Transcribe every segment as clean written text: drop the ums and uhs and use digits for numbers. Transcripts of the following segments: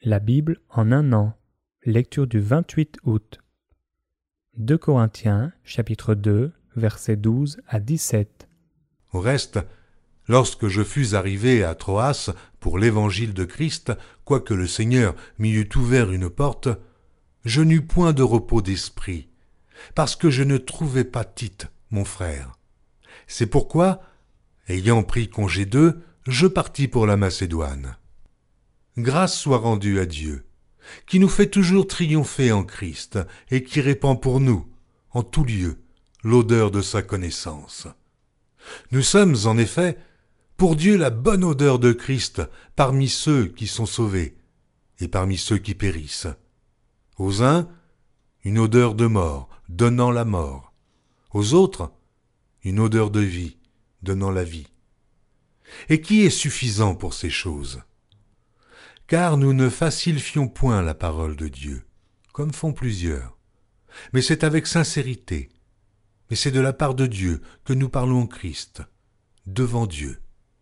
La Bible en un an. Lecture du 28 août. 2 Corinthiens, chapitre 2, versets 12 à 17. Au reste, lorsque je fus arrivé à Troas pour l'évangile de Christ, quoique le Seigneur m'y eût ouvert une porte, je n'eus point de repos d'esprit, parce que je ne trouvais pas Tite, mon frère. C'est pourquoi, ayant pris congé d'eux, je partis pour la Macédoine. Grâce soit rendue à Dieu, qui nous fait toujours triompher en Christ et qui répand pour nous, en tout lieu, l'odeur de sa connaissance. Nous sommes, en effet, pour Dieu la bonne odeur de Christ parmi ceux qui sont sauvés et parmi ceux qui périssent. Aux uns, une odeur de mort, donnant la mort. Aux autres, une odeur de vie, donnant la vie. Et qui est suffisant pour ces choses ? Car nous ne facilifions point la parole de Dieu, comme font plusieurs. Mais c'est avec sincérité. Mais c'est de la part de Dieu que nous parlons en Christ, devant Dieu.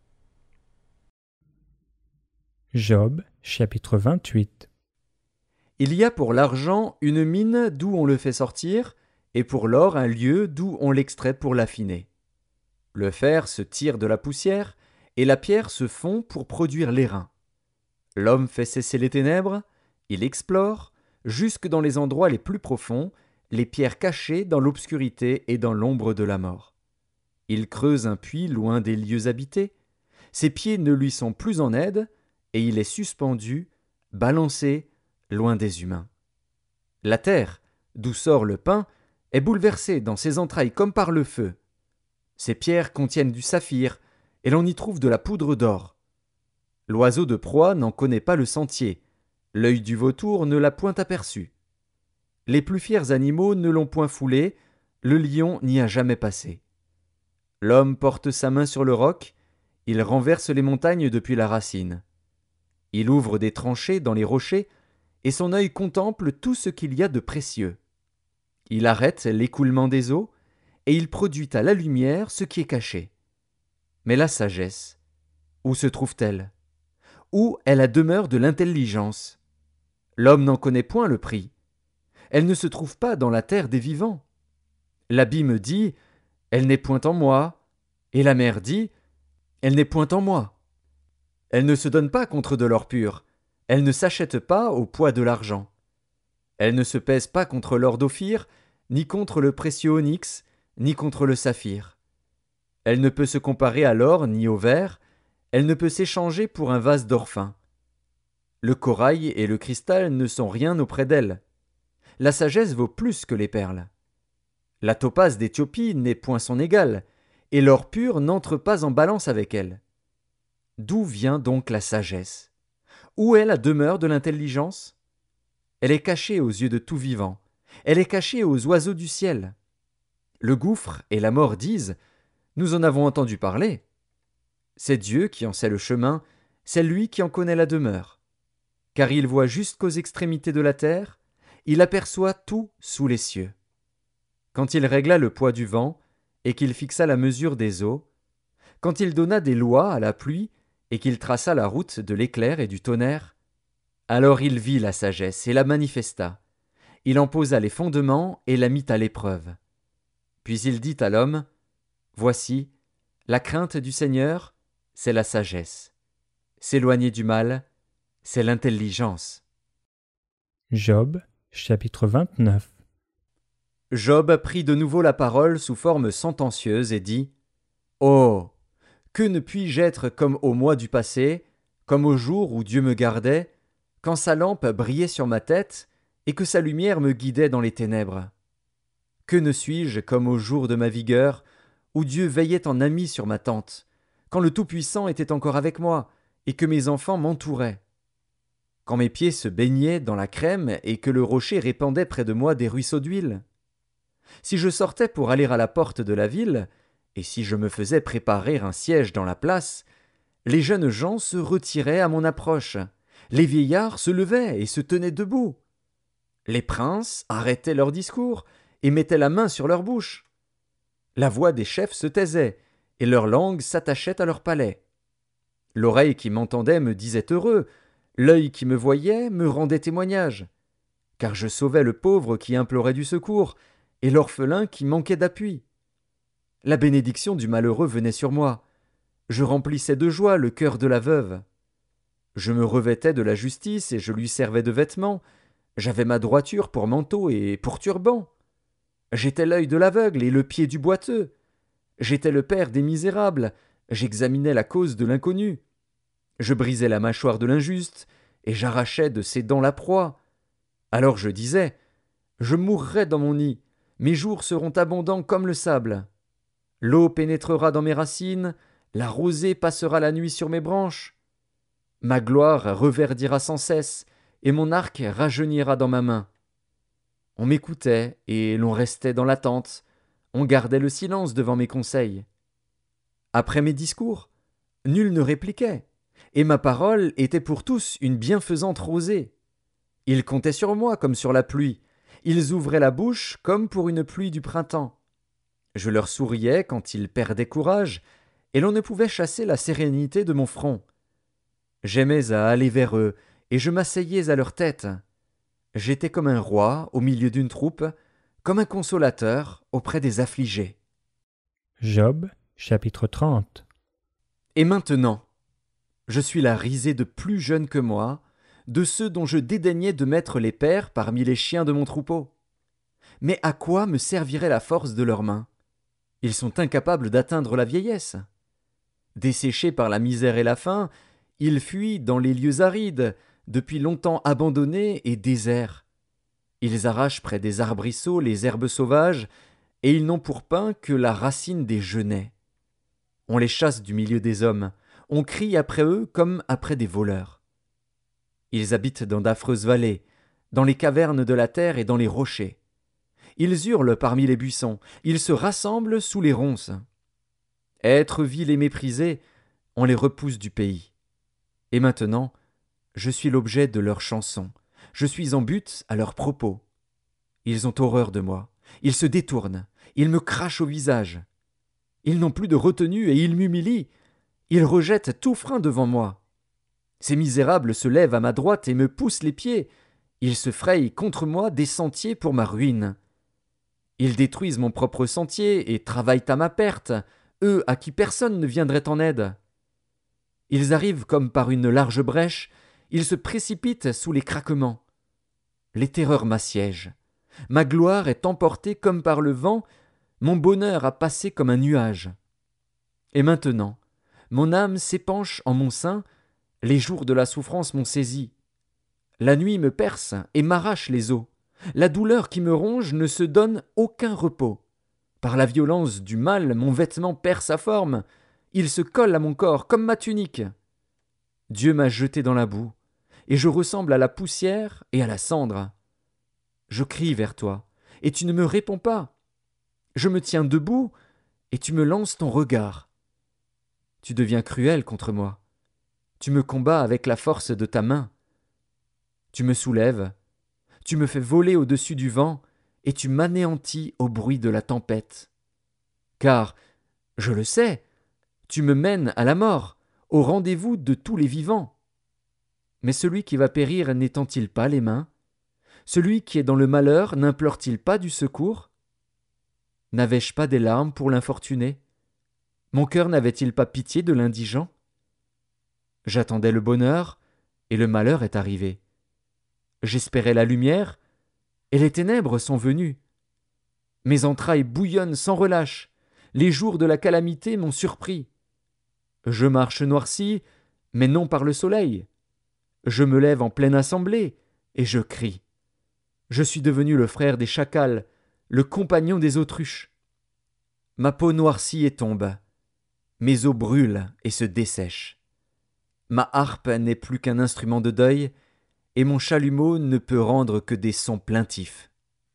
Job, chapitre 28. Il y a pour l'argent une mine d'où on le fait sortir, et pour l'or un lieu d'où on l'extrait pour l'affiner. Le fer se tire de la poussière, et la pierre se fond pour produire l'airain. L'homme fait cesser les ténèbres, il explore, jusque dans les endroits les plus profonds, les pierres cachées dans l'obscurité et dans l'ombre de la mort. Il creuse un puits loin des lieux habités, ses pieds ne lui sont plus en aide, et il est suspendu, balancé, loin des humains. La terre, d'où sort le pain, est bouleversée dans ses entrailles comme par le feu. Ces pierres contiennent du saphir, et l'on y trouve de la poudre d'or. L'oiseau de proie n'en connaît pas le sentier, l'œil du vautour ne l'a point aperçu. Les plus fiers animaux ne l'ont point foulé, le lion n'y a jamais passé. L'homme porte sa main sur le roc, il renverse les montagnes depuis la racine. Il ouvre des tranchées dans les rochers, et son œil contemple tout ce qu'il y a de précieux. Il arrête l'écoulement des eaux, et il produit à la lumière ce qui est caché. Mais la sagesse, où se trouve-t-elle ? Où est la demeure de l'intelligence ? L'homme n'en connaît point le prix. Elle ne se trouve pas dans la terre des vivants. L'abîme dit, elle n'est point en moi, et la mer dit, elle n'est point en moi. Elle ne se donne pas contre de l'or pur, elle ne s'achète pas au poids de l'argent. Elle ne se pèse pas contre l'or d'Ophir, ni contre le précieux onyx, ni contre le saphir. Elle ne peut se comparer à l'or ni au verre, elle ne peut s'échanger pour un vase d'or fin. Le corail et le cristal ne sont rien auprès d'elle. La sagesse vaut plus que les perles. La topaze d'Éthiopie n'est point son égale, et l'or pur n'entre pas en balance avec elle. D'où vient donc la sagesse ? Où est la demeure de l'intelligence ? Elle est cachée aux yeux de tout vivant, elle est cachée aux oiseaux du ciel. Le gouffre et la mort disent, nous en avons entendu parler. C'est Dieu qui en sait le chemin, c'est lui qui en connaît la demeure. Car il voit jusqu'aux extrémités de la terre, il aperçoit tout sous les cieux. Quand il régla le poids du vent, et qu'il fixa la mesure des eaux, quand il donna des lois à la pluie, et qu'il traça la route de l'éclair et du tonnerre, alors il vit la sagesse et la manifesta. Il en posa les fondements et la mit à l'épreuve. Puis il dit à l'homme, voici, la crainte du Seigneur, c'est la sagesse. S'éloigner du mal, c'est l'intelligence. Job, chapitre 29. Job prit de nouveau la parole sous forme sentencieuse et dit, oh, que ne puis-je être comme au mois du passé, comme au jour où Dieu me gardait, quand sa lampe brillait sur ma tête et que sa lumière me guidait dans les ténèbres. Que ne suis-je comme au jour de ma vigueur, où Dieu veillait en ami sur ma tente, quand le Tout-Puissant était encore avec moi et que mes enfants m'entouraient. Quand mes pieds se baignaient dans la crème et que le rocher répandait près de moi des ruisseaux d'huile. Si je sortais pour aller à la porte de la ville, et si je me faisais préparer un siège dans la place, les jeunes gens se retiraient à mon approche, les vieillards se levaient et se tenaient debout. Les princes arrêtaient leur discours et mettaient la main sur leur bouche. La voix des chefs se taisait, et leur langue s'attachait à leur palais. L'oreille qui m'entendait me disait heureux, L'œil qui me voyait me rendait témoignage, car je sauvais le pauvre qui implorait du secours, et l'orphelin qui manquait d'appui. La bénédiction du malheureux venait sur moi. Je remplissais de joie le cœur de la veuve. Je me revêtais de la justice et je lui servais de vêtements. J'avais ma droiture pour manteau et pour turban. J'étais l'œil de l'aveugle et le pied du boiteux. J'étais le père des misérables. J'examinais la cause de l'inconnu. Je brisais la mâchoire de l'injuste et j'arrachais de ses dents la proie. Alors je disais, je mourrai dans mon nid, mes jours seront abondants comme le sable. L'eau pénétrera dans mes racines, la rosée passera la nuit sur mes branches. Ma gloire reverdira sans cesse, et mon arc rajeunira dans ma main. On m'écoutait, et l'on restait dans l'attente, on gardait le silence devant mes conseils. Après mes discours, nul ne répliquait, et ma parole était pour tous une bienfaisante rosée. Ils comptaient sur moi comme sur la pluie, ils ouvraient la bouche comme pour une pluie du printemps. Je leur souriais quand ils perdaient courage, et l'on ne pouvait chasser la sérénité de mon front. J'aimais à aller vers eux, et je m'asseyais à leur tête. J'étais comme un roi au milieu d'une troupe, comme un consolateur auprès des affligés. Job, chapitre 30. Et maintenant, je suis la risée de plus jeunes que moi, de ceux dont je dédaignais de mettre les pères parmi les chiens de mon troupeau. Mais à quoi me servirait la force de leurs mains ? Ils sont incapables d'atteindre la vieillesse. Desséchés par la misère et la faim, ils fuient dans les lieux arides, depuis longtemps abandonnés et déserts. Ils arrachent près des arbrisseaux les herbes sauvages, et ils n'ont pour pain que la racine des genêts. On les chasse du milieu des hommes, on crie après eux comme après des voleurs. Ils habitent dans d'affreuses vallées, dans les cavernes de la terre et dans les rochers. Ils hurlent parmi les buissons, ils se rassemblent sous les ronces. Êtres vils et méprisés, on les repousse du pays. Et maintenant, je suis l'objet de leurs chansons, je suis en butte à leurs propos. Ils ont horreur de moi, ils se détournent, ils me crachent au visage. Ils n'ont plus de retenue et ils m'humilient, ils rejettent tout frein devant moi. Ces misérables se lèvent à ma droite et me poussent les pieds, ils se frayent contre moi des sentiers pour ma ruine. Ils détruisent mon propre sentier et travaillent à ma perte, eux à qui personne ne viendrait en aide. Ils arrivent comme par une large brèche, ils se précipitent sous les craquements. Les terreurs m'assiègent. Ma gloire est emportée comme par le vent, mon bonheur a passé comme un nuage. Et maintenant, mon âme s'épanche en mon sein, les jours de la souffrance m'ont saisi. La nuit me perce et m'arrache les os. La douleur qui me ronge ne se donne aucun repos. Par la violence du mal, mon vêtement perd sa forme. Il se colle à mon corps comme ma tunique. Dieu m'a jeté dans la boue, et je ressemble à la poussière et à la cendre. Je crie vers toi, et tu ne me réponds pas. Je me tiens debout, et tu me lances ton regard. Tu deviens cruel contre moi. Tu me combats avec la force de ta main. Tu me soulèves, tu me fais voler au-dessus du vent, et tu m'anéantis au bruit de la tempête. Car, je le sais, tu me mènes à la mort, au rendez-vous de tous les vivants. Mais celui qui va périr n'étend-il pas les mains ? Celui qui est dans le malheur n'implore-t-il pas du secours ? N'avais-je pas des larmes pour l'infortuné ? Mon cœur n'avait-il pas pitié de l'indigent ? J'attendais le bonheur, et le malheur est arrivé. J'espérais la lumière, et les ténèbres sont venues. Mes entrailles bouillonnent sans relâche, les jours de la calamité m'ont surpris. Je marche noirci, mais non par le soleil. Je me lève en pleine assemblée, et je crie. Je suis devenu le frère des chacals, le compagnon des autruches. Ma peau noircit et tombe. Mes os brûlent et se dessèchent. Ma harpe n'est plus qu'un instrument de deuil, et mon chalumeau ne peut rendre que des sons plaintifs.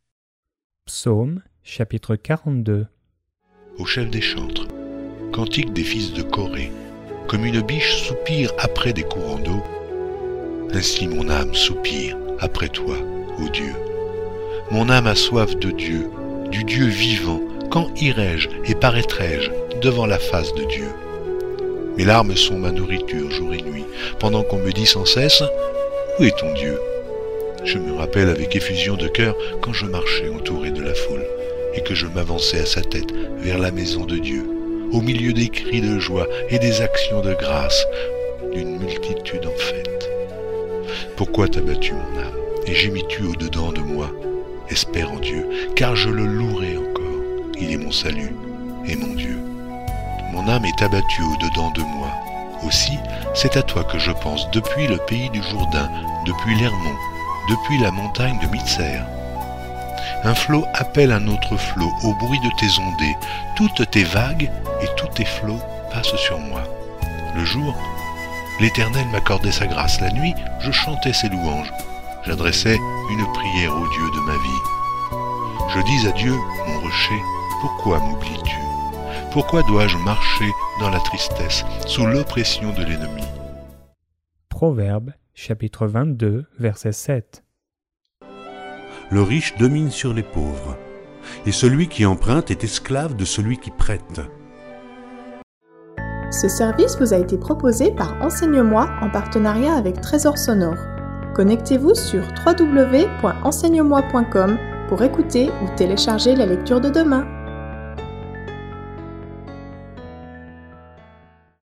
Psaume, chapitre 42. Au chef des chantres, cantique des fils de Corée, comme une biche soupire après des courants d'eau, ainsi mon âme soupire après toi, ô Dieu. Mon âme a soif de Dieu, du Dieu vivant. Quand irai-je et paraîtrai-je devant la face de Dieu ? Mes larmes sont ma nourriture jour et nuit, pendant qu'on me dit sans cesse « Où est ton Dieu ?» Je me rappelle avec effusion de cœur quand je marchais entouré de la foule et que je m'avançais à sa tête vers la maison de Dieu, au milieu des cris de joie et des actions de grâce d'une multitude en fête. Pourquoi t'as battu mon âme et gémis-tu au-dedans de moi? Espère en Dieu, car je le louerai encore. Il est mon salut et mon Dieu. Mon âme est abattue au-dedans de moi. Aussi, c'est à toi que je pense depuis le pays du Jourdain, depuis l'Hermon, depuis la montagne de Mitser. Un flot appelle un autre flot au bruit de tes ondées. Toutes tes vagues et tous tes flots passent sur moi. Le jour, l'Éternel m'accordait sa grâce. La nuit, je chantais ses louanges. J'adressais une prière au Dieu de ma vie. Je dis à Dieu, mon rocher, pourquoi m'oublies-tu? Pourquoi dois-je marcher dans la tristesse, sous l'oppression de l'ennemi? Proverbes, chapitre 22, verset 7. Le riche domine sur les pauvres, et celui qui emprunte est esclave de celui qui prête. Ce service vous a été proposé par Enseigne-moi en partenariat avec Trésor Sonore. Connectez-vous sur www.enseigne-moi.com pour écouter ou télécharger la lecture de demain.